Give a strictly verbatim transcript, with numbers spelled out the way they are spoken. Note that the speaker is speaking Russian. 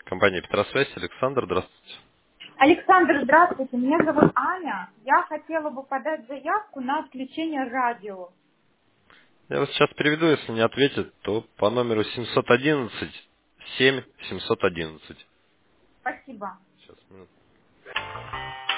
Компания Петросвязь. Александр, здравствуйте. Александр, здравствуйте. Меня зовут Аня. Я хотела бы подать заявку на отключение радио. Я вас сейчас переведу, если не ответит, то по номеру семьсот одиннадцать семь семьсот одиннадцать. Спасибо. Сейчас, минуту.